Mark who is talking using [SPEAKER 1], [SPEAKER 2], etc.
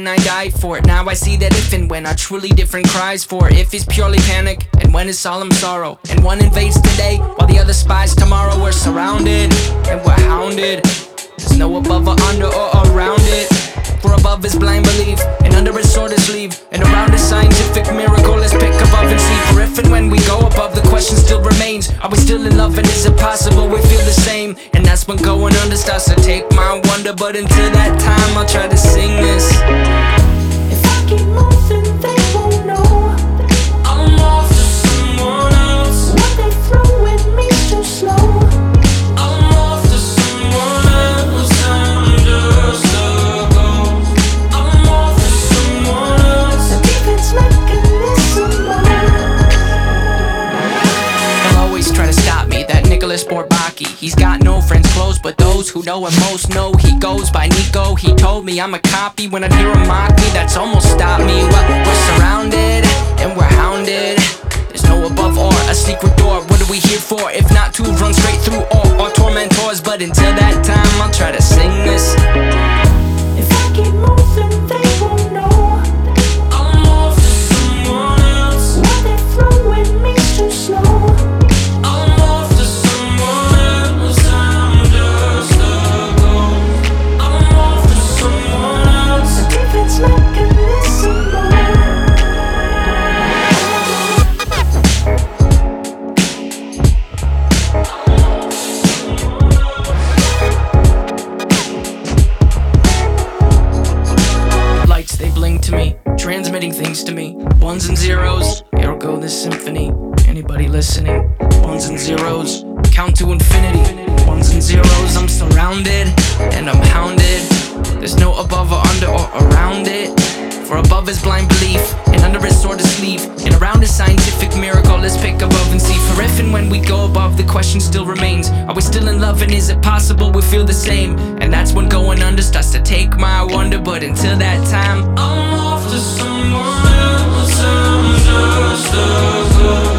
[SPEAKER 1] when I died for it. Now I see that if and when are truly different cries for it. If is purely panic, and when is solemn sorrow. And one invades today, while the other spies tomorrow. We're surrounded, and we're hounded. There's no above or under or around it. For above is blind belief, and under is sword is sleeve, and around is scientific miracle. Let's pick above and see. For if and when we go above, the question still remains: are we still in love, and is it possible we feel the same? And that's when going under starts to take my wonder. But until that time, I'll try to sing this.
[SPEAKER 2] If I keep moving, they won't know
[SPEAKER 1] I'm off to someone else.
[SPEAKER 2] what they throw at me's too slow.
[SPEAKER 1] I'm off to someone else. I'm just a ghost. I'm off to someone else.
[SPEAKER 2] The defense mechanism.
[SPEAKER 1] They'll always try to stop me, that Nicholas Bourbaki. He's got no friends close, but those who know him most know he goes by Nico. He told me I'm a copy. When I hear him mock me, that's almost stopped me. Well, we're surrounded, and we're hounded. There's no above or a secret door. What are we here for, if not to run straight through all our tormentors? But until that time, I'll try to sing this.
[SPEAKER 2] If I keep moving, they won't know
[SPEAKER 1] I'm off to someone else.
[SPEAKER 2] what they throw at me's too slow.
[SPEAKER 1] I'm off to someone else. I'm just a ghost. I'm off to someone else.
[SPEAKER 2] The defense mechanism.
[SPEAKER 1] Lights, they bling to me, transmitting things to me. Ones and zeros, here go this symphony. Anybody listening? Ones and zeros, count to infinity. Ones and zeros, I'm surrounded, and I'm hounded. There's no above or under or around it. For above is blind belief, and under is sword is sleeve, and around is scientific miracle. Let's pick above and see. For if and when we go above, the question still remains: are we still in love, and is it possible we feel the same? And that's when going under starts to take my wonder. But until that time, I'm off to someone else. I'm just a ghost.